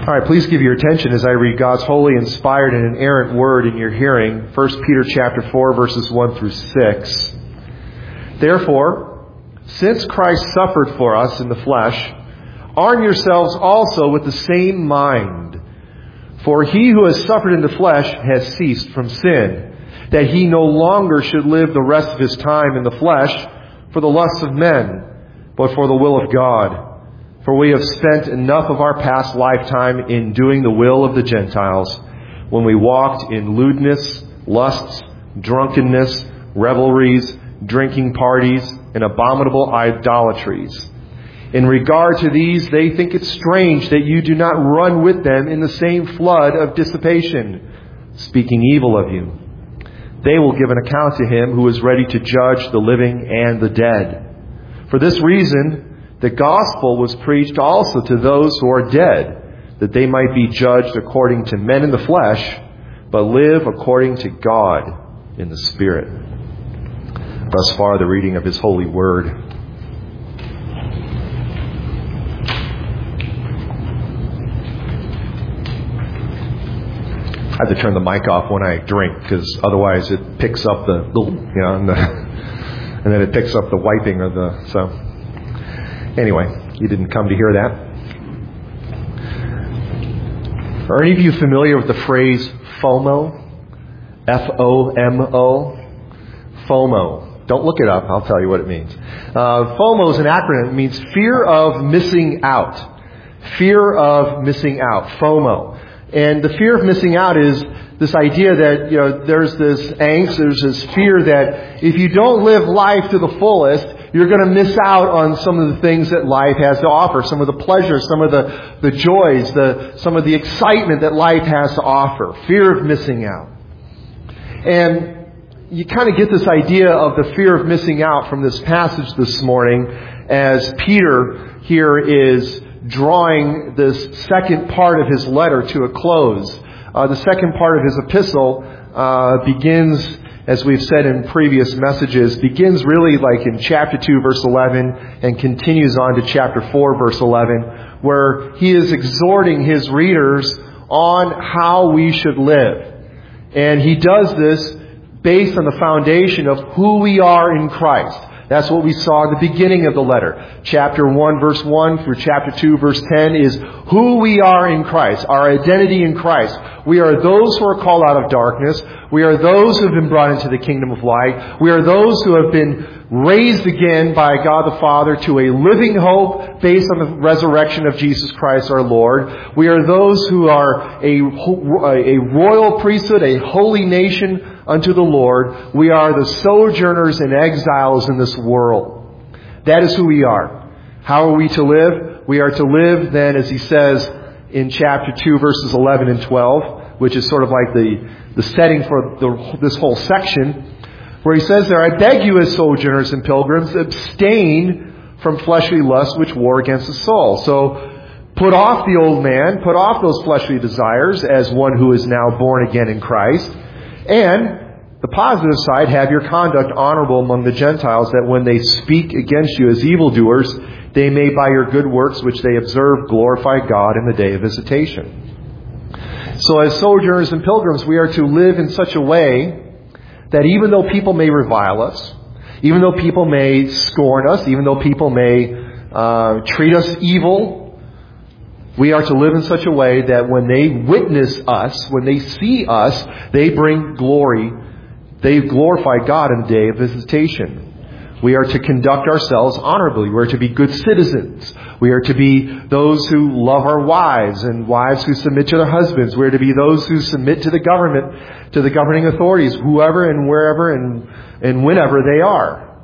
All right, please give your attention as I read God's holy, inspired, and inerrant word in your hearing. 1 Peter chapter 4, verses 1 through 6. Therefore, since Christ suffered for us in the flesh, arm yourselves also with the same mind. For he who has suffered in the flesh has ceased from sin, that he no longer should live the rest of his time in the flesh for the lusts of men, but for the will of God. For we have spent enough of our past lifetime in doing the will of the Gentiles, when we walked in lewdness, lusts, drunkenness, revelries, drinking parties, and abominable idolatries. In regard to these, they think it strange that you do not run with them in the same flood of dissipation, speaking evil of you. They will give an account to him who is ready to judge the living and the dead. For this reason, the gospel was preached also to those who are dead, that they might be judged according to men in the flesh, but live according to God in the Spirit. Thus far, the reading of His holy word. I have to turn the mic off when I drink, because otherwise it picks up and then it picks up the wiping of so. Anyway, you didn't come to hear that. Are any of you familiar with the phrase FOMO? F-O-M-O? FOMO. Don't look it up. I'll tell you what it means. FOMO is an acronym. It means fear of missing out. Fear of missing out. FOMO. And the fear of missing out is this idea that, there's this angst, there's this fear that if you don't live life to the fullest, you're going to miss out on some of the things that life has to offer, some of the pleasures, some of the joys, some of the excitement that life has to offer. Fear of missing out. And you kind of get this idea of the fear of missing out from this passage this morning as Peter here is drawing this second part of his letter to a close. The second part of his epistle begins, as we've said in previous messages, begins really like in chapter 2, verse 11, and continues on to chapter 4, verse 11, where he is exhorting his readers on how we should live. And he does this based on the foundation of who we are in Christ. That's what we saw at the beginning of the letter. Chapter 1, verse 1 through chapter 2, verse 10 is who we are in Christ, our identity in Christ. We are those who are called out of darkness. We are those who have been brought into the kingdom of light. We are those who have been raised again by God the Father to a living hope based on the resurrection of Jesus Christ our Lord. We are those who are a royal priesthood, a holy nation unto the Lord. We are the sojourners and exiles in this world. That is who we are. How are we to live? We are to live then, as he says in chapter 2, verses 11 and 12, which is sort of like the setting for this whole section, where he says there, I beg you as sojourners and pilgrims, abstain from fleshly lusts which war against the soul. So put off the old man, put off those fleshly desires as one who is now born again in Christ. And the positive side, have your conduct honorable among the Gentiles, that when they speak against you as evildoers, they may by your good works which they observe glorify God in the day of visitation. So as sojourners and pilgrims, we are to live in such a way that even though people may revile us, even though people may scorn us, even though people may treat us evil, we are to live in such a way that when they witness us, when they see us, they bring glory. They glorify God in the day of visitation. We are to conduct ourselves honorably. We are to be good citizens. We are to be those who love our wives and wives who submit to their husbands. We are to be those who submit to the government, to the governing authorities, whoever and wherever and whenever they are.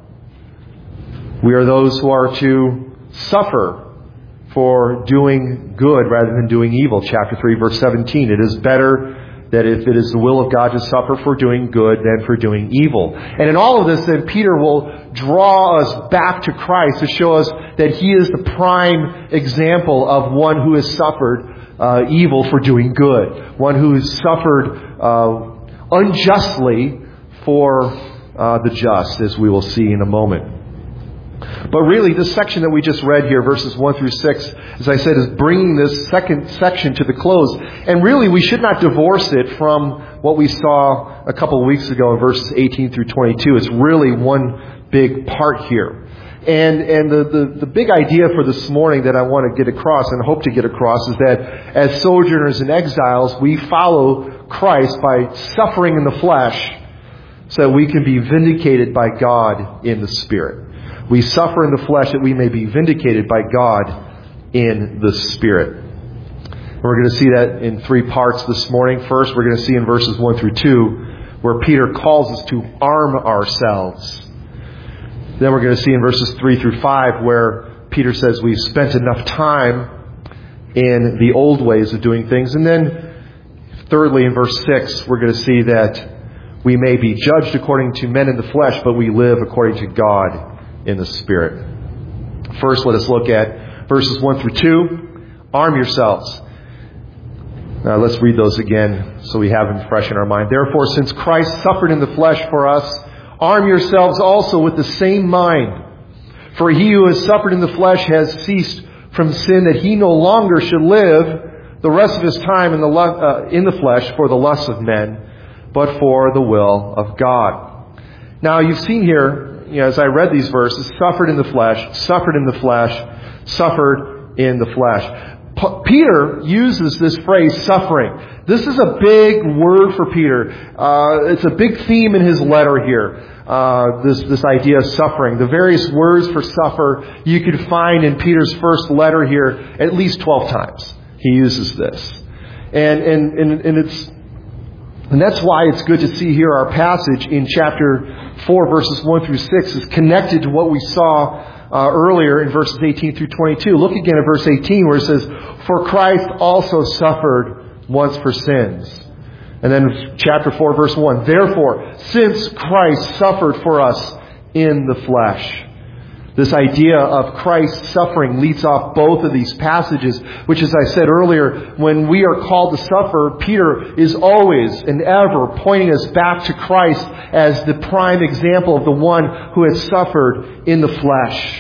We are those who are to suffer for doing good rather than doing evil. Chapter 3, verse 17. It is better that if it is the will of God to suffer for doing good than for doing evil. And in all of this, then Peter will draw us back to Christ to show us that He is the prime example of one who has suffered evil for doing good. One who has suffered unjustly for the just, as we will see in a moment. But really, this section that we just read here, verses 1 through 6, as I said, is bringing this second section to the close. And really, we should not divorce it from what we saw a couple of weeks ago in verses 18 through 22. It's really one big part here. And the big idea for this morning that I want to get across and hope to get across is that as sojourners and exiles, we follow Christ by suffering in the flesh so that we can be vindicated by God in the Spirit. We suffer in the flesh that we may be vindicated by God in the Spirit. And we're going to see that in three parts this morning. First, we're going to see in verses 1 through 2 where Peter calls us to arm ourselves. Then we're going to see in verses 3 through 5 where Peter says we've spent enough time in the old ways of doing things. And then thirdly, in verse 6, we're going to see that we may be judged according to men in the flesh, but we live according to God in the Spirit. First, let us look at verses 1 through 2. Arm yourselves. Now, let's read those again so we have them fresh in our mind. Therefore, since Christ suffered in the flesh for us, arm yourselves also with the same mind. For he who has suffered in the flesh has ceased from sin, that he no longer should live the rest of his time in the flesh for the lusts of men, but for the will of God. Now, you've seen here, as I read these verses, suffered in the flesh, suffered in the flesh, suffered in the flesh. Peter uses this phrase, suffering. This is a big word for Peter. It's a big theme in his letter here. This idea of suffering. The various words for suffer you could find in Peter's first letter here at least 12 times. He uses this. And that's why it's good to see here our passage in chapter 4, verses 1 through 6 is connected to what we saw earlier in verses 18 through 22. Look again at verse 18 where it says, for Christ also suffered once for sins. And then chapter 4, verse 1, therefore, since Christ suffered for us in the flesh. This idea of Christ's suffering leads off both of these passages, which, as I said earlier, when we are called to suffer, Peter is always and ever pointing us back to Christ as the prime example of the one who has suffered in the flesh.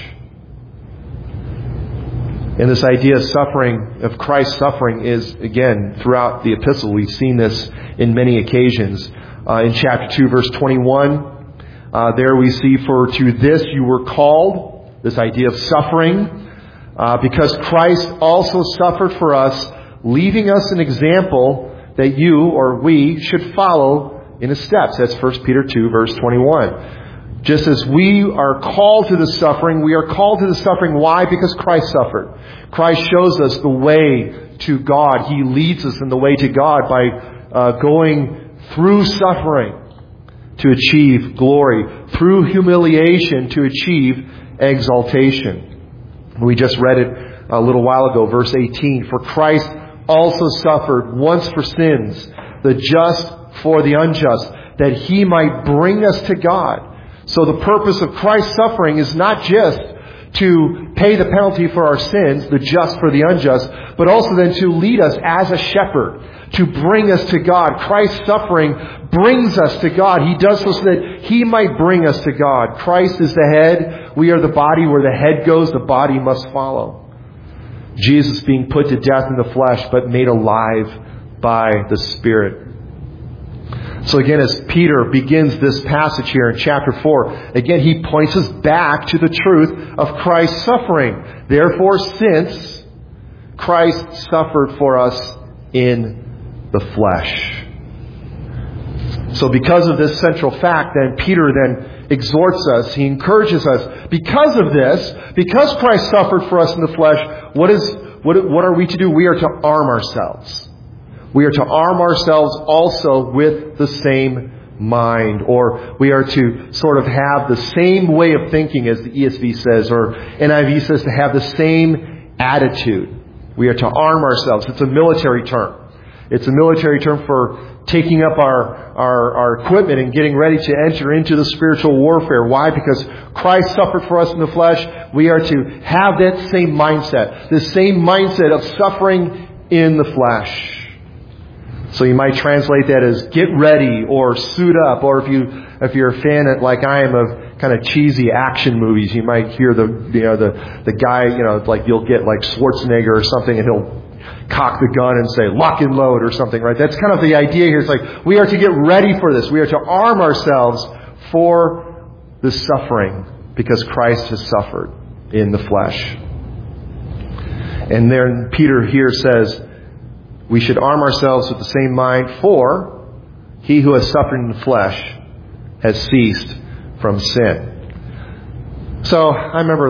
And this idea of suffering, of Christ's suffering, is, again, throughout the epistle. We've seen this in many occasions. In chapter 2, verse 21, there we see, for to this you were called, this idea of suffering, because Christ also suffered for us, leaving us an example that you or we should follow in his steps. That's 1 Peter 2, verse 21. Just as we are called to the suffering, we are called to the suffering. Why? Because Christ suffered. Christ shows us the way to God. He leads us in the way to God by going through suffering to achieve glory, through humiliation to achieve exaltation. We just read it a little while ago, verse 18. For Christ also suffered once for sins, the just for the unjust, that he might bring us to God. So the purpose of Christ's suffering is not just to pay the penalty for our sins, the just for the unjust, but also then to lead us as a shepherd, to bring us to God. Christ's suffering brings us to God. He does so that he might bring us to God. Christ is the head. We are the body. Where the head goes, the body must follow. Jesus being put to death in the flesh, but made alive by the Spirit. So again, as Peter begins this passage here in chapter 4, again, he points us back to the truth of Christ's suffering. Therefore, since Christ suffered for us in the flesh. So because of this central fact, then Peter then exhorts us, he encourages us, because of this, because Christ suffered for us in the flesh, what are we to do? We are to arm ourselves. We are to arm ourselves also with the same mind, or we are to sort of have the same way of thinking, as the ESV says, or NIV says to have the same attitude. We are to arm ourselves. It's a military term. It's a military term for taking up our equipment and getting ready to enter into the spiritual warfare. Why? Because Christ suffered for us in the flesh. We are to have that same mindset. The same mindset of suffering in the flesh. So you might translate that as get ready or suit up, or if you're a fan like I am of kind of cheesy action movies, you might hear the guy, like you'll get like Schwarzenegger or something, and he'll cock the gun and say, lock and load or something, right? That's kind of the idea here. It's like, we are to get ready for this. We are to arm ourselves for the suffering because Christ has suffered in the flesh. And then Peter here says, we should arm ourselves with the same mind, for he who has suffered in the flesh has ceased from sin. So I remember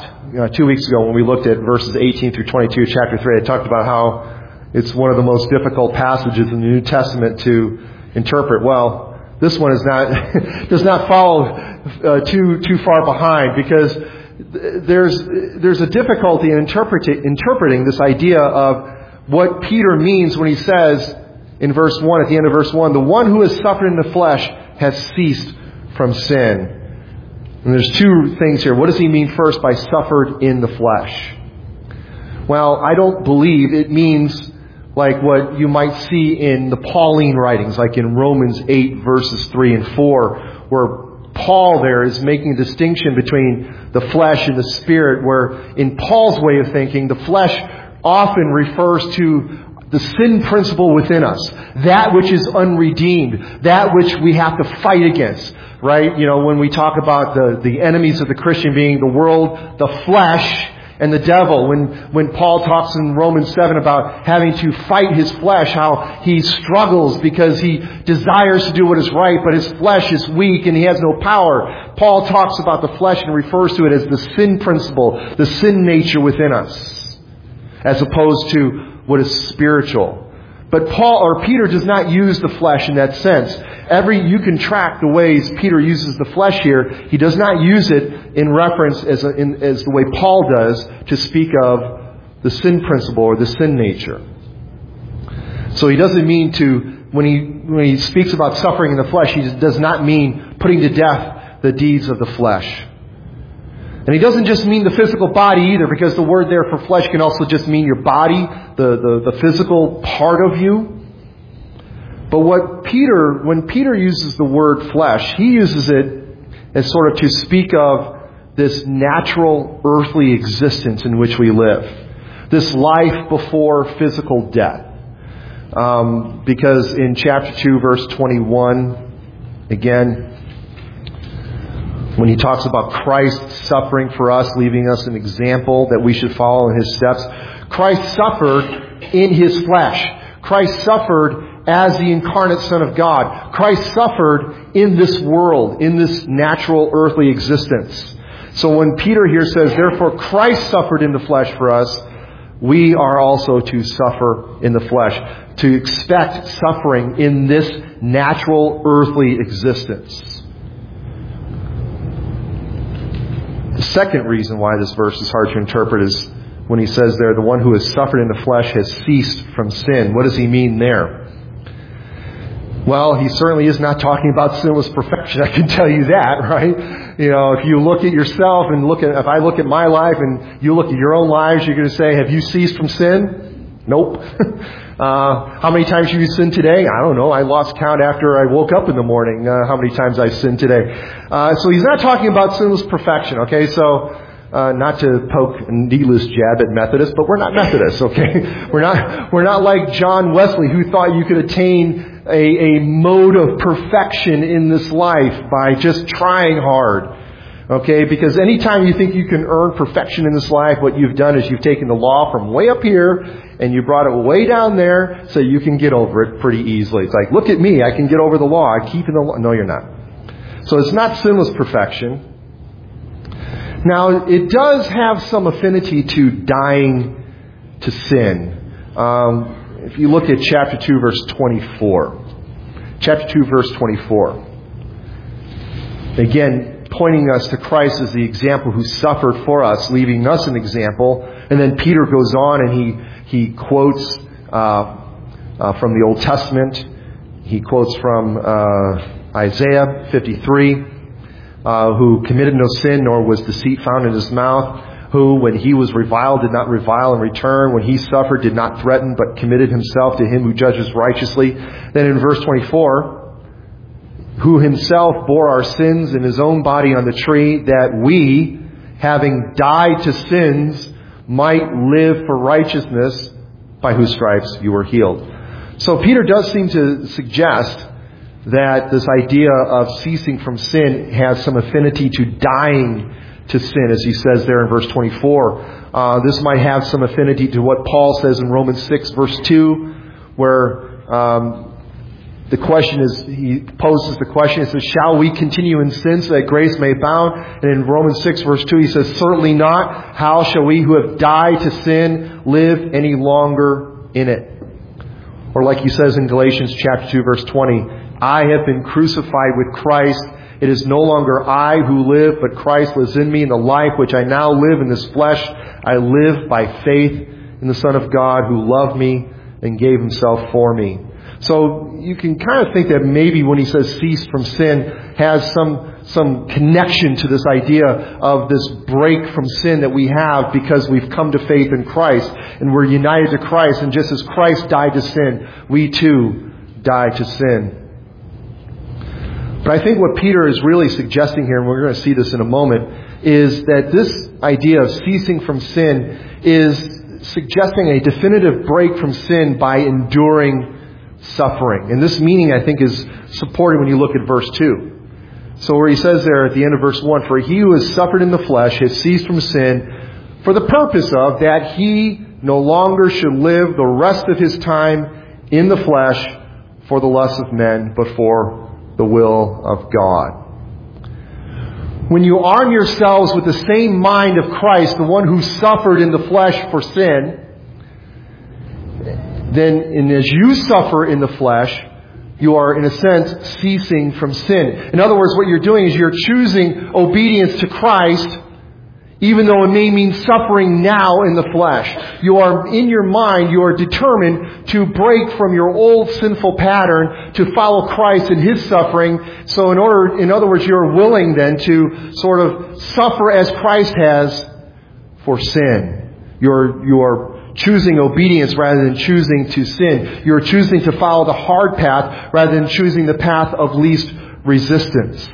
2 weeks ago when we looked at verses 18 through 22, chapter 3, I talked about how it's one of the most difficult passages in the New Testament to interpret. Well, this one is not does not follow too far behind, because there's a difficulty in interpreting this idea of what Peter means when he says in verse 1, at the end of verse 1, the one who has suffered in the flesh has ceased from sin. And there's two things here. What does he mean first by suffered in the flesh? Well, I don't believe it means like what you might see in the Pauline writings, like in Romans 8 verses 3 and 4, where Paul there is making a distinction between the flesh and the spirit, where in Paul's way of thinking, the flesh often refers to the sin principle within us, that which is unredeemed, that which we have to fight against, right? When we talk about the enemies of the Christian being the world, the flesh, and the devil. When Paul talks in Romans 7 about having to fight his flesh, how he struggles because he desires to do what is right, but his flesh is weak and he has no power. Paul talks about the flesh and refers to it as the sin principle, the sin nature within us, as opposed to what is spiritual. But Peter does not use the flesh in that sense. You can track the ways Peter uses the flesh here. He does not use it in reference as the way Paul does to speak of the sin principle or the sin nature. So he doesn't mean when he speaks about suffering in the flesh, he does not mean putting to death the deeds of the flesh. And he doesn't just mean the physical body either, because the word there for flesh can also just mean your body, the physical part of you. But when Peter uses the word flesh, he uses it as sort of to speak of this natural earthly existence in which we live. This life before physical death. Because in chapter 2, verse 21, again, when he talks about Christ suffering for us, leaving us an example that we should follow in his steps, Christ suffered in his flesh. Christ suffered as the incarnate Son of God. Christ suffered in this world, in this natural earthly existence. So when Peter here says, therefore Christ suffered in the flesh for us, we are also to suffer in the flesh, to expect suffering in this natural earthly existence. The second reason why this verse is hard to interpret is when he says there, the one who has suffered in the flesh has ceased from sin. What does he mean there? Well, he certainly is not talking about sinless perfection. I can tell you that, right? If you look at yourself and if I look at my life and you look at your own lives, you're going to say, have you ceased from sin? Nope. How many times have you sinned today? I don't know. I lost count after I woke up in the morning, how many times I've sinned today. So he's not talking about sinless perfection, okay? So, not to poke a needless jab at Methodists, but we're not Methodists, okay? We're not like John Wesley, who thought you could attain a mode of perfection in this life by just trying hard. Okay, because anytime you think you can earn perfection in this life, what you've done is you've taken the law from way up here and you brought it way down there so you can get over it pretty easily. It's like, look at me, I can get over the law. I'm keeping the law. No, you're not. So it's not sinless perfection. Now, it does have some affinity to dying to sin. If you look at chapter 2, verse 24. Chapter 2, verse 24. Again, pointing us to Christ as the example who suffered for us, leaving us an example. And then Peter goes on and he quotes from the Old Testament. He quotes from Isaiah 53, who committed no sin, nor was deceit found in his mouth, who, when he was reviled, did not revile in return, when he suffered, did not threaten, but committed himself to him who judges righteously. Then in verse 24, who himself bore our sins in his own body on the tree, that we, having died to sins, might live for righteousness, by whose stripes you were healed. So Peter does seem to suggest that this idea of ceasing from sin has some affinity to dying to sin, as he says there in verse 24. This might have some affinity to what Paul says in Romans 6, verse 2, where the question is, he poses the question, he says, shall we continue in sin so that grace may abound? And in Romans 6, verse 2, he says, certainly not. How shall we who have died to sin live any longer in it? Or like he says in Galatians chapter 2, verse 20, I have been crucified with Christ. It is no longer I who live, but Christ lives in me. In the life which I now live in this flesh, I live by faith in the Son of God who loved me and gave himself for me. So you can kind of think that maybe when he says cease from sin has some connection to this idea of this break from sin that we have because we've come to faith in Christ and we're united to Christ. And just as Christ died to sin, we too die to sin. But I think what Peter is really suggesting here, and we're going to see this in a moment, is that this idea of ceasing from sin is suggesting a definitive break from sin by enduring suffering. And this meaning, I think, is supported when you look at verse 2. So where he says there at the end of verse 1, for he who has suffered in the flesh has ceased from sin for the purpose of that he no longer should live the rest of his time in the flesh for the lusts of men, but for the will of God. When you arm yourselves with the same mind of Christ, the one who suffered in the flesh for sin, then and as you suffer in the flesh, you are, in a sense, ceasing from sin. In other words, what you're doing is you're choosing obedience to Christ, even though it may mean suffering now in the flesh. You are, in your mind, you are determined to break from your old sinful pattern to follow Christ in His suffering. So in other words, you're willing then to sort of suffer as Christ has for sin. You are choosing obedience rather than choosing to sin. You're choosing to follow the hard path rather than choosing the path of least resistance.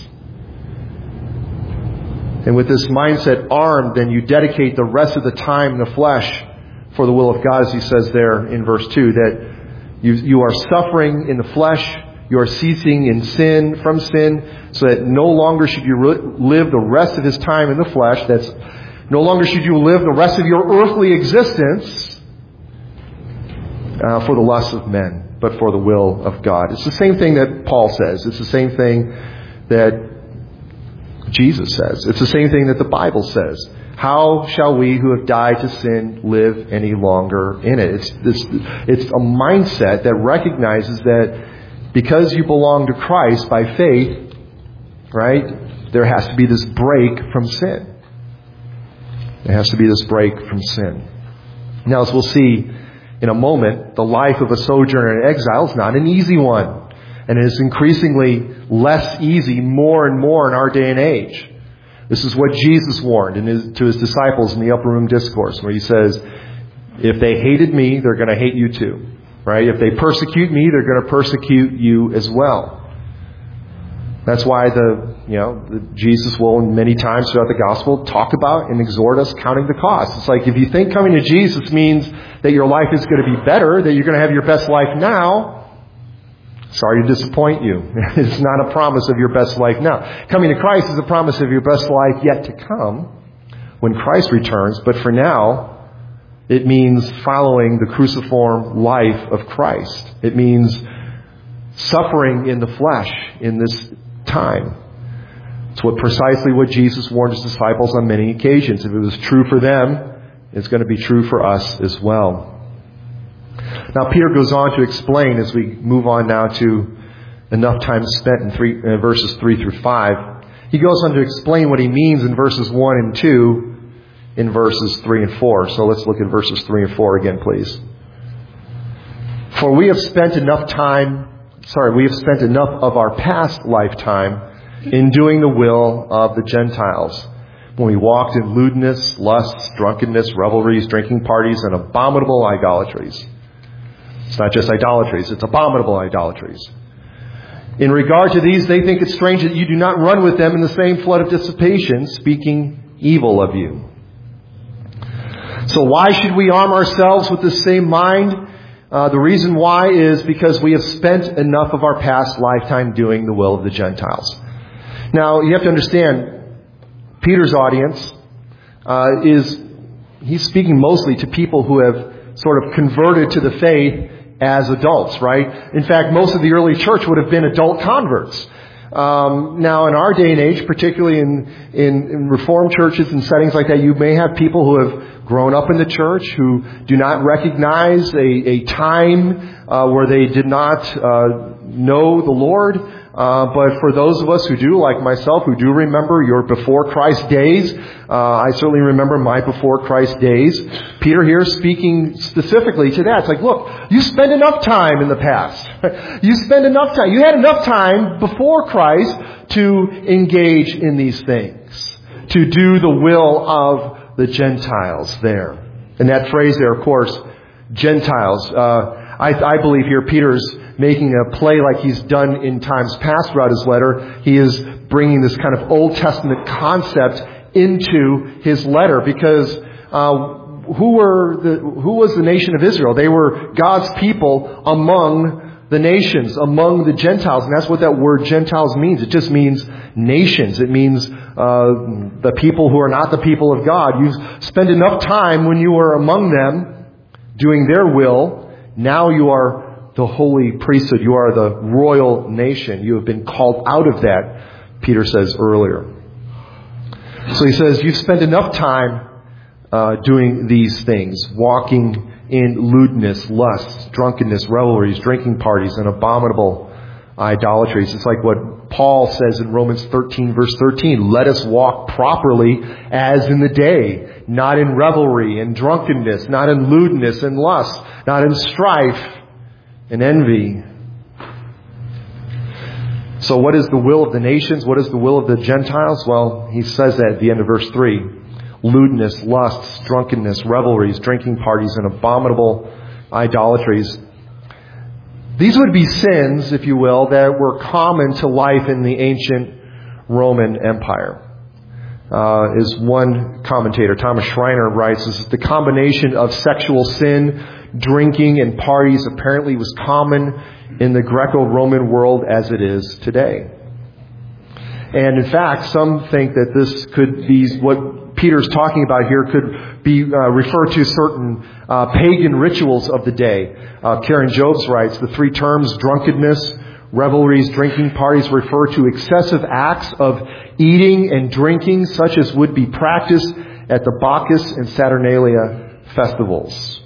And with this mindset armed, then you dedicate the rest of the time in the flesh for the will of God, as he says there in verse 2, that you are suffering in the flesh, you are ceasing in sin, from sin, so that no longer should you live the rest of his time in the flesh. That's no longer should you live the rest of your earthly existence for the lusts of men, but for the will of God. It's the same thing that Paul says. It's the same thing that Jesus says. It's the same thing that the Bible says. How shall we who have died to sin live any longer in it? It's a mindset that recognizes that because you belong to Christ by faith, right, there has to be this break from sin. There has to be this break from sin. Now, as we'll see in a moment, the life of a sojourner in exile is not an easy one. And it is increasingly less easy more and more in our day and age. This is what Jesus warned to his disciples in the Upper Room Discourse, where he says, if they hated me, they're going to hate you too. Right? If they persecute me, they're going to persecute you as well. That's why Jesus will many times throughout the gospel talk about and exhort us counting the cost. It's like if you think coming to Jesus means that your life is going to be better, that you're going to have your best life now, sorry to disappoint you. It's not a promise of your best life now. Coming to Christ is a promise of your best life yet to come when Christ returns. But for now, it means following the cruciform life of Christ. It means suffering in the flesh in this time. It's precisely what Jesus warned his disciples on many occasions. If it was true for them, it's going to be true for us as well. Now, Peter goes on to explain, as we move on now to enough time spent in verses 3 through 5. He goes on to explain what he means in verses 1 and 2 in verses 3 and 4. So let's look at verses 3 and 4 again, please. For we have spent enough of our past lifetime in doing the will of the Gentiles, when we walked in lewdness, lusts, drunkenness, revelries, drinking parties, and abominable idolatries. It's not just idolatries, it's abominable idolatries. In regard to these, they think it's strange that you do not run with them in the same flood of dissipation, speaking evil of you. So why should we arm ourselves with the same mind? The reason why is because we have spent enough of our past lifetime doing the will of the Gentiles. Now, you have to understand, Peter's audience he's speaking mostly to people who have sort of converted to the faith as adults, right? In fact, most of the early church would have been adult converts. Now, in our day and age, particularly in Reformed churches and settings like that, you may have people who have grown up in the church who do not recognize a time where they did not know the Lord. But for those of us who do, like myself, who do remember your before Christ days, I certainly remember my before Christ days. Peter here is speaking specifically to that. It's like, look, you spent enough time in the past. You spent enough time. You had enough time before Christ to engage in these things, to do the will of the Gentiles there. And that phrase there, of course, Gentiles. I believe here Peter's making a play like he's done in times past throughout his letter. He is bringing this kind of Old Testament concept into his letter because who was the nation of Israel? They were God's people among the nations, among the Gentiles. And that's what that word Gentiles means. It just means nations. It means the people who are not the people of God. You spend enough time when you were among them doing their will. Now you are the holy priesthood. You are the royal nation. You have been called out of that, Peter says earlier. So he says, you've spent enough time doing these things, walking in lewdness, lust, drunkenness, revelries, drinking parties, and abominable idolatries. It's like what Paul says in Romans 13, verse 13. Let us walk properly as in the day, not in revelry and drunkenness, not in lewdness and lust, not in strife and envy. So what is the will of the nations? What is the will of the Gentiles? Well, he says that at the end of verse 3. Lewdness, lusts, drunkenness, revelries, drinking parties, and abominable idolatries. These would be sins, if you will, that were common to life in the ancient Roman Empire. As one commentator, Thomas Schreiner, writes, is the combination of sexual sin, drinking, and parties apparently was common in the Greco-Roman world as it is today. And in fact, some think that this could be what Peter's talking about here could be referred to certain pagan rituals of the day. Karen Jobes writes, the three terms drunkenness, revelries, drinking parties refer to excessive acts of eating and drinking such as would be practiced at the Bacchus and Saturnalia festivals.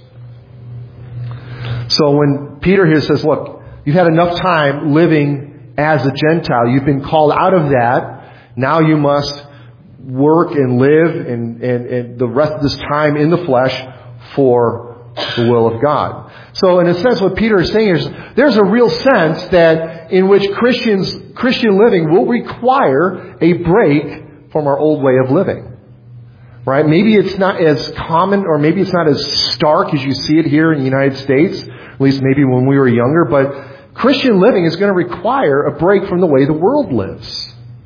So when Peter here says, look, you've had enough time living as a Gentile. You've been called out of that. Now you must work and live and the rest of this time in the flesh for the will of God. So in a sense, what Peter is saying is there's a real sense that in which Christian living will require a break from our old way of living. Right? Maybe it's not as common or maybe it's not as stark as you see it here in the United States, at least maybe when we were younger, but Christian living is going to require a break from the way the world lives.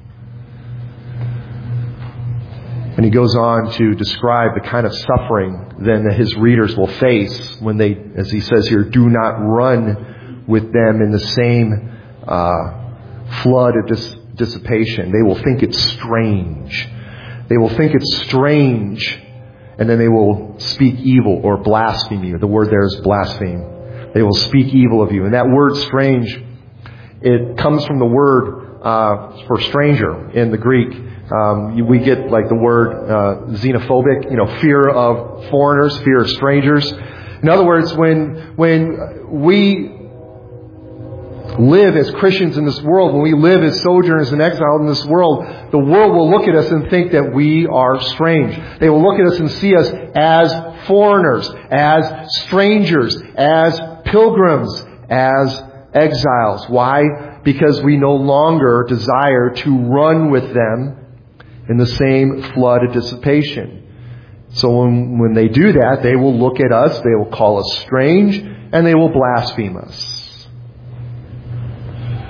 And he goes on to describe the kind of suffering then that his readers will face when they, as he says here, do not run with them in the same flood of dissipation. They will think it's strange. They will think it's strange, and then they will speak evil or blaspheme you. The word there is blaspheme. They will speak evil of you. And that word strange, it comes from the word for stranger in the Greek. We get like the word xenophobic, fear of foreigners, fear of strangers. In other words, when we live as Christians in this world, when we live as sojourners and exiles in this world, the world will look at us and think that we are strange. They will look at us and see us as foreigners, as strangers, as pilgrims, as exiles. Why? Because we no longer desire to run with them in the same flood of dissipation. So when they do that, they will look at us, they will call us strange, and they will blaspheme us.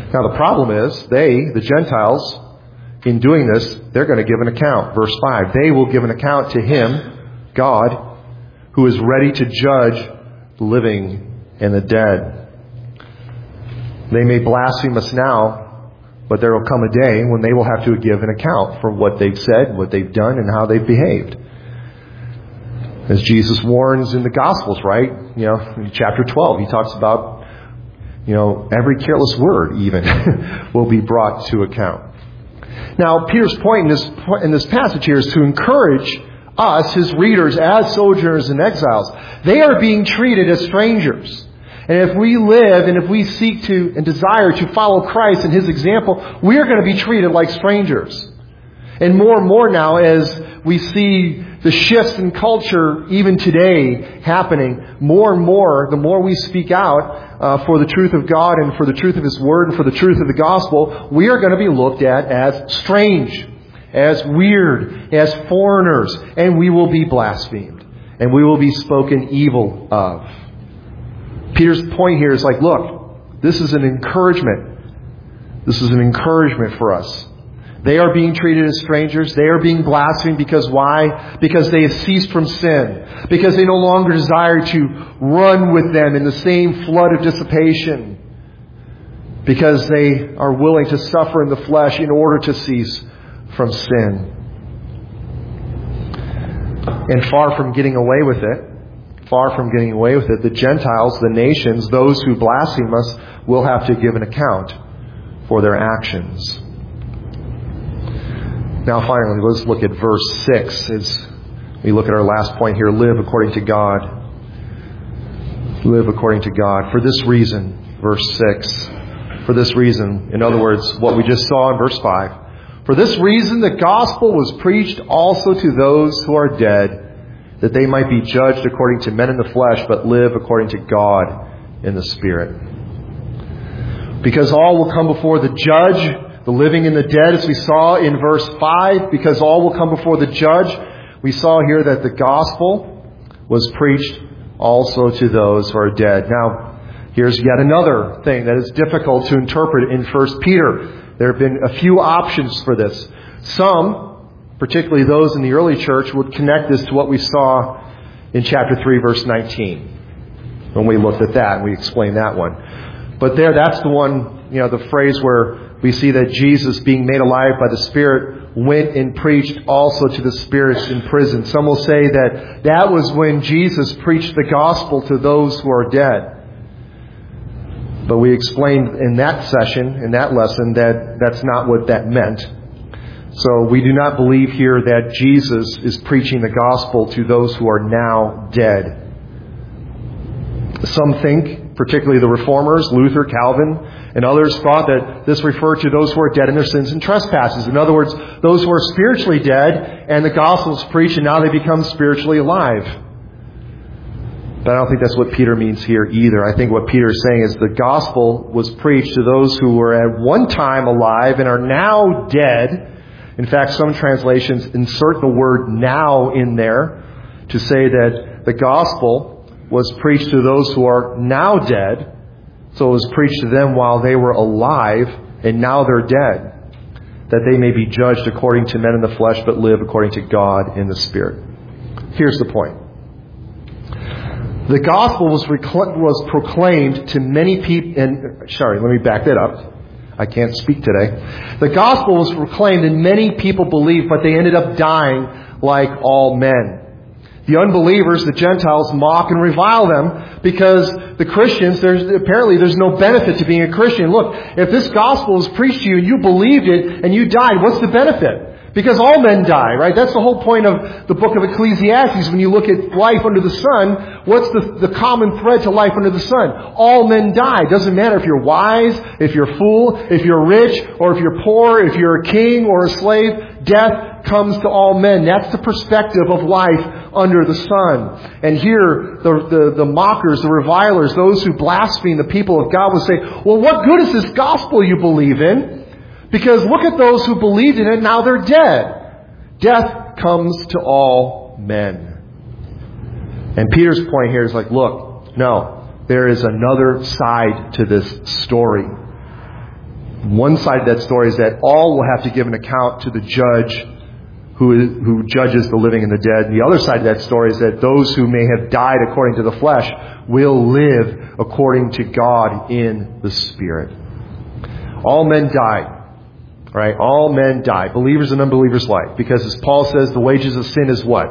Now the problem is, the Gentiles, in doing this, they're going to give an account. Verse 5, they will give an account to Him, God, who is ready to judge the living and the dead. They may blaspheme us now, but there will come a day when they will have to give an account for what they've said, what they've done, and how they've behaved. As Jesus warns in the Gospels, right? In chapter 12, He talks about, every careless word even will be brought to account. Now, Peter's point in this passage here is to encourage us, his readers, as sojourners and exiles. They are being treated as strangers. And if we live and if we seek to and desire to follow Christ and His example, we are going to be treated like strangers. And more now, as we see the shifts in culture even today happening, more and more, the more we speak out for the truth of God and for the truth of His Word and for the truth of the gospel, we are going to be looked at as strange, as weird, as foreigners, and we will be blasphemed, and we will be spoken evil of. Peter's point here is like, look, this is an encouragement. This is an encouragement for us. They are being treated as strangers. They are being blasphemed because why? Because they have ceased from sin. Because they no longer desire to run with them in the same flood of dissipation. Because they are willing to suffer in the flesh in order to cease from sin. And far from getting away with it, the Gentiles, the nations, those who blaspheme us, will have to give an account for their actions. Now finally, let's look at verse 6 as we look at our last point here. Live according to God. Live according to God. For this reason, verse 6. For this reason, in other words, what we just saw in verse 5. For this reason the gospel was preached also to those who are dead, that they might be judged according to men in the flesh, but live according to God in the Spirit. Because all will come before the judge, the living and the dead, as we saw in verse 5, because all will come before the judge, we saw here that the gospel was preached also to those who are dead. Now, here's yet another thing that is difficult to interpret in 1 Peter. There have been a few options for this. Some, particularly those in the early church, would connect this to what we saw in chapter 3, verse 19. When we looked at that, and we explained that one. But that's the one, the phrase where we see that Jesus, being made alive by the Spirit, went and preached also to the spirits in prison. Some will say that was when Jesus preached the gospel to those who are dead. But we explained in that session, in that lesson, that that's not what that meant. So we do not believe here that Jesus is preaching the gospel to those who are now dead. Some think, particularly the Reformers, Luther, Calvin, and others, thought that this referred to those who are dead in their sins and trespasses. In other words, those who are spiritually dead and the gospel is preached and now they become spiritually alive. But I don't think that's what Peter means here either. I think what Peter is saying is the gospel was preached to those who were at one time alive and are now dead. In fact, some translations insert the word now in there to say that the gospel was preached to those who are now dead. So it was preached to them while they were alive, and now they're dead, that they may be judged according to men in the flesh, but live according to God in the Spirit. Here's the point. The gospel was proclaimed to many people, let me back that up. I can't speak today. The gospel was proclaimed and many people believed, but they ended up dying like all men. The unbelievers, the Gentiles, mock and revile them because the Christians, there's no benefit to being a Christian. Look, if this gospel was preached to you and you believed it and you died, what's the benefit? Because all men die, right? That's the whole point of the book of Ecclesiastes. When you look at life under the sun, what's the common thread to life under the sun? All men die. It doesn't matter if you're wise, if you're a fool, if you're rich, or if you're poor, if you're a king or a slave. Death comes to all men. That's the perspective of life under the sun. And here, the mockers, the revilers, those who blaspheme the people of God will say, well, what good is this gospel you believe in? Because look at those who believed in it, now they're dead. Death comes to all men. And Peter's point here is like, look, no, there is another side to this story. One side of that story is that all will have to give an account to the judge who judges the living and the dead. And the other side of that story is that those who may have died according to the flesh will live according to God in the Spirit. All men die. Right? All men die. Believers and unbelievers alike. Because as Paul says, the wages of sin is what?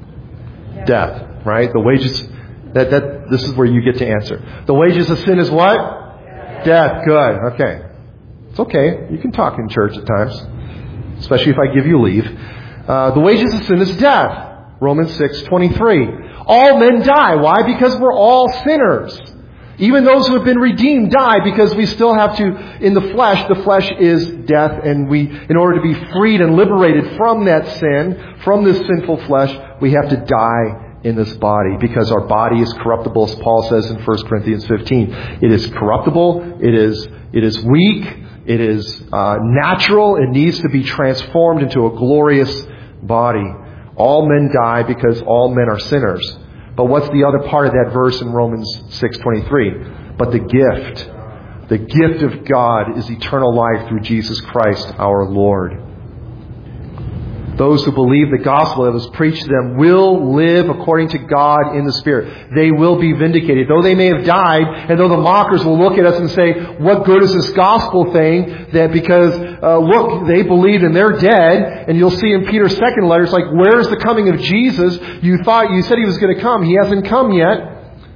Death. Right? The wages... This is where you get to answer. The wages of sin is what? Death. Good. Okay. It's okay. You can talk in church at times. Especially if I give you leave. The wages of sin is death. Romans 6:23. All men die. Why? Because we're all sinners. Even those who have been redeemed die because we still have to, in the flesh is death, and in order to be freed and liberated from that sin, from this sinful flesh, we have to die in this body because our body is corruptible, as Paul says in 1 Corinthians 15. It is corruptible, it is weak, it is natural, it needs to be transformed into a glorious body. All men die because all men are sinners. But what's the other part of that verse in Romans 6:23? But the gift of God is eternal life through Jesus Christ our Lord. Those who believe the gospel that was preached to them will live according to God in the Spirit. They will be vindicated. Though they may have died, and though the mockers will look at us and say, what good is this gospel thing? That because, look, they believed and they're dead. And you'll see in Peter's second letter, it's like, where's the coming of Jesus? You said he was going to come. He hasn't come yet.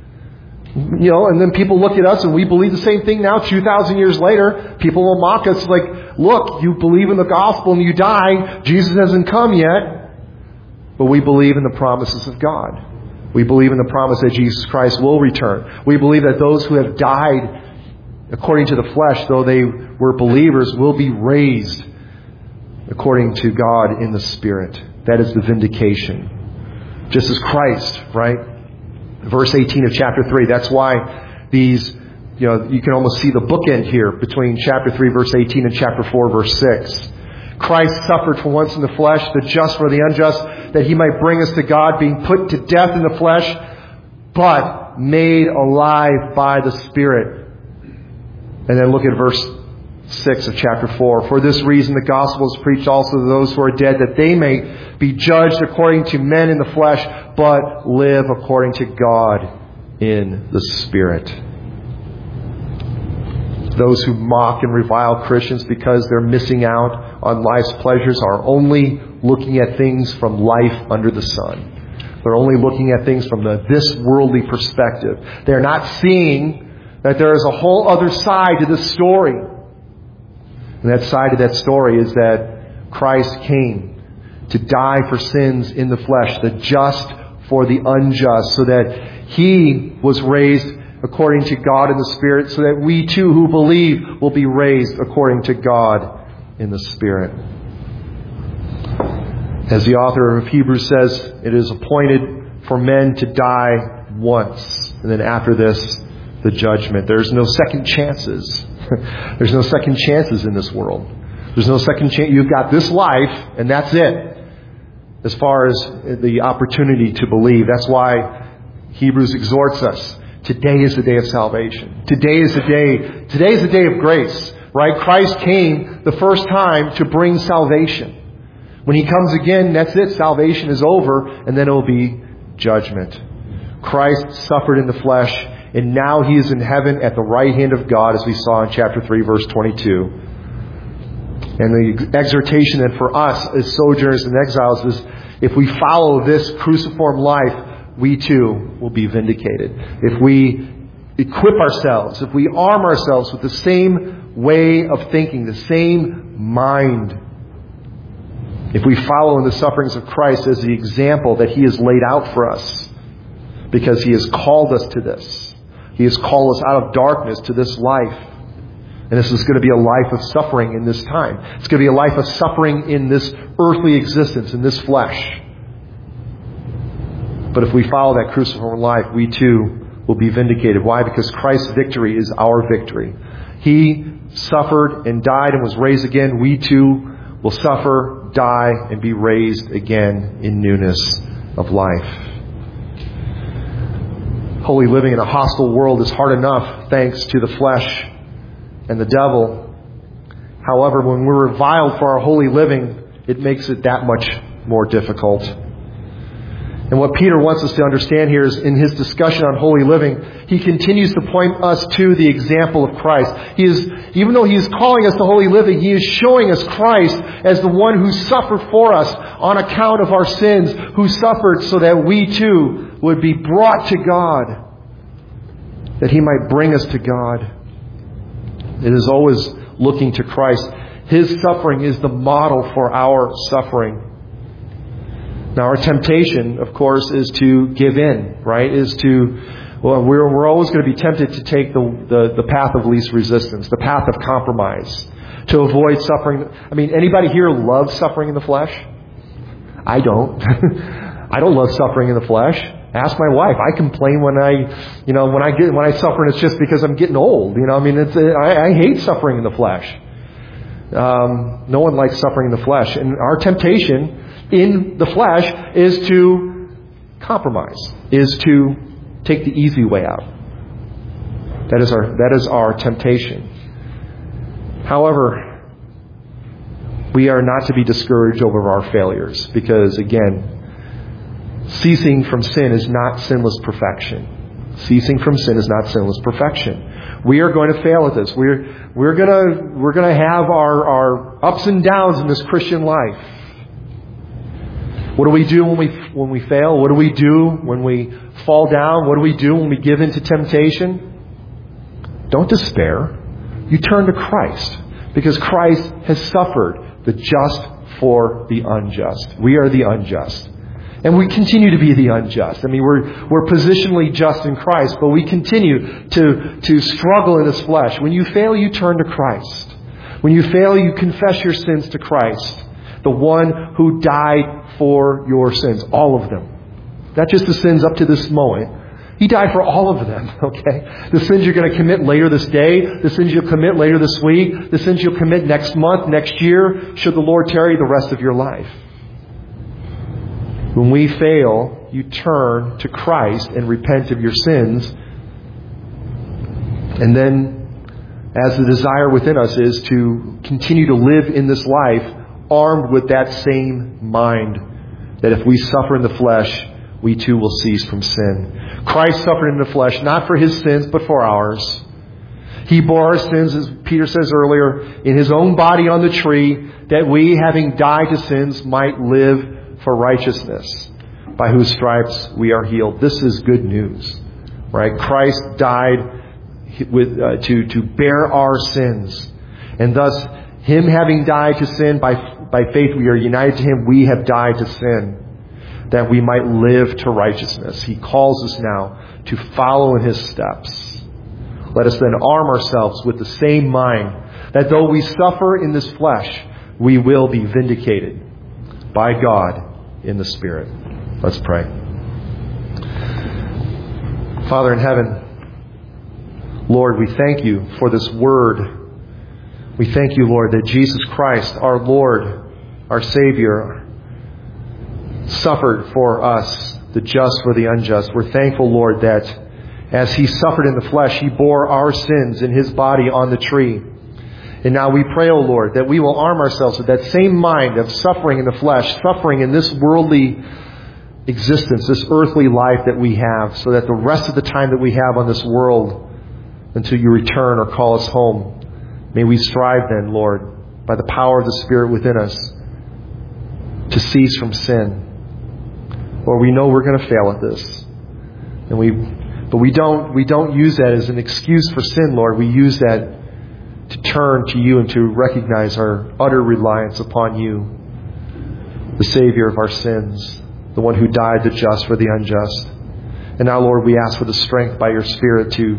And then people look at us and we believe the same thing now, 2,000 years later. People will mock us like, look, you believe in the gospel and you die. Jesus hasn't come yet. But we believe in the promises of God. We believe in the promise that Jesus Christ will return. We believe that those who have died according to the flesh, though they were believers, will be raised according to God in the Spirit. That is the vindication. Just as Christ, right? Verse 18 of chapter 3. That's why these, you can almost see the bookend here between chapter 3, verse 18 and chapter 4, verse 6. Christ suffered for once in the flesh, the just for the unjust, that he might bring us to God, being put to death in the flesh, but made alive by the Spirit. And then look at verse 6 of chapter 4. For this reason the gospel is preached also to those who are dead, that they may be judged according to men in the flesh, but live according to God in the Spirit. Those who mock and revile Christians because they're missing out on life's pleasures are only looking at things from life under the sun. They're only looking at things from this worldly perspective. They're not seeing that there is a whole other side to this story. And that side of that story is that Christ came to die for sins in the flesh, the just for the unjust, so that He was raised according to God in the Spirit, so that we too who believe will be raised according to God in the Spirit. As the author of Hebrews says, it is appointed for men to die once, and then after this, the judgment. There's no second chances. There's no second chances in this world. There's no second chance. You've got this life, and that's it. As far as the opportunity to believe. That's why Hebrews exhorts us. Today is the day of salvation. Today is the day of grace. Right? Christ came the first time to bring salvation. When He comes again, that's it. Salvation is over, and then it will be judgment. Christ suffered in the flesh, and now He is in heaven at the right hand of God, as we saw in chapter 3, verse 22. And the exhortation then for us as sojourners and exiles is, if we follow this cruciform life, we too will be vindicated. If we equip ourselves, if we arm ourselves with the same way of thinking, the same mind, if we follow in the sufferings of Christ as the example that He has laid out for us, because He has called us to this. He has called us out of darkness to this life. And this is going to be a life of suffering in this time. It's going to be a life of suffering in this earthly existence, in this flesh. But if we follow that cruciform life, we too will be vindicated. Why? Because Christ's victory is our victory. He suffered and died and was raised again. We too will suffer, die, and be raised again in newness of life. Holy living in a hostile world is hard enough thanks to the flesh and the devil. However, when we're reviled for our holy living, it makes it that much more difficult. And what Peter wants us to understand here is in his discussion on holy living, he continues to point us to the example of Christ. Even though he is calling us to holy living, he is showing us Christ as the one who suffered for us on account of our sins, who suffered so that we too would be brought to God, that he might bring us to God. It is always looking to Christ. His suffering is the model for our suffering. Now, our temptation, of course, is to give in, right? We're always going to be tempted to take the path of least resistance, the path of compromise, to avoid suffering. I mean, anybody here loves suffering in the flesh? I don't. I don't love suffering in the flesh. Ask my wife. I complain when I suffer, and it's just because I'm getting old. I hate suffering in the flesh. No one likes suffering in the flesh, and our temptation in the flesh is to compromise, is to take the easy way out. That is our temptation. However, we are not to be discouraged over our failures, because again, ceasing from sin is not sinless perfection. Ceasing from sin is not sinless perfection. We are going to fail at this. We're going to have our ups and downs in this Christian life. What do we do when we fail? What do we do when we fall down? What do we do when we give in to temptation? Don't despair. You turn to Christ, because Christ has suffered the just for the unjust. We are the unjust. And we continue to be the unjust. I mean, we're positionally just in Christ, but we continue to struggle in this flesh. When you fail, you turn to Christ. When you fail, you confess your sins to Christ, the one who died for your sins, all of them. Not just the sins up to this moment. He died for all of them, okay? The sins you're going to commit later this day, the sins you'll commit later this week, the sins you'll commit next month, next year, should the Lord tarry the rest of your life. When we fail, you turn to Christ and repent of your sins. And then, as the desire within us is to continue to live in this life, armed with that same mind, that if we suffer in the flesh, we too will cease from sin. Christ suffered in the flesh, not for his sins, but for ours. He bore our sins, as Peter says earlier, in his own body on the tree, that we, having died to sins, might live for righteousness, by whose stripes we are healed. This is good news, right? Christ died to bear our sins, and thus, him having died to sin, by faith we are united to him. We have died to sin, that we might live to righteousness. He calls us now to follow in his steps. Let us then arm ourselves with the same mind, that though we suffer in this flesh, we will be vindicated by God in the Spirit. Let's pray. Father in heaven, Lord, we thank you for this word. We thank you, Lord, that Jesus Christ, our Lord, our Savior, suffered for us, the just for the unjust. We're thankful, Lord, that as he suffered in the flesh, he bore our sins in his body on the tree. And now we pray, O Lord, that we will arm ourselves with that same mind of suffering in the flesh, suffering in this worldly existence, this earthly life that we have, so that the rest of the time that we have on this world, until you return or call us home, may we strive then, Lord, by the power of the Spirit within us, to cease from sin. Lord, we know we're going to fail at this. But we don't use that as an excuse for sin, Lord. We use that to turn to you and to recognize our utter reliance upon you, the Savior of our sins, the one who died the just for the unjust. And now, Lord, we ask for the strength by your Spirit to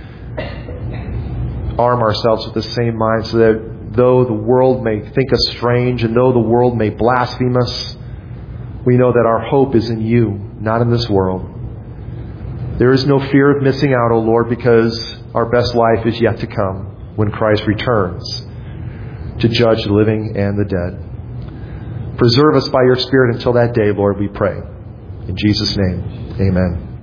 arm ourselves with the same mind, so that though the world may think us strange and though the world may blaspheme us, we know that our hope is in you, not in this world. There is no fear of missing out, O Lord, because our best life is yet to come when Christ returns to judge the living and the dead. Preserve us by your Spirit until that day, Lord, we pray. In Jesus' name, amen.